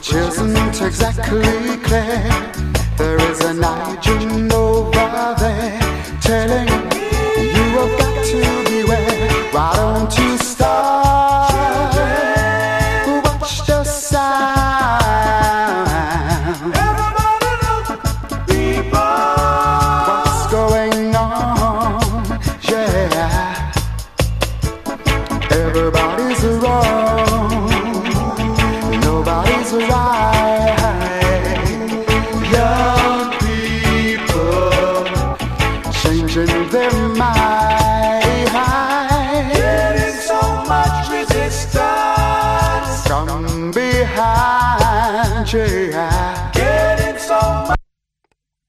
which isn't exactly clear. There is an agent over there telling you have got to beware. Why don't you stop? Watch the sound. Everybody look, people. What's going on? Yeah. Everybody's wrong. Nobody's right. Young people changing their mind. Getting so much resistance From behind, yeah.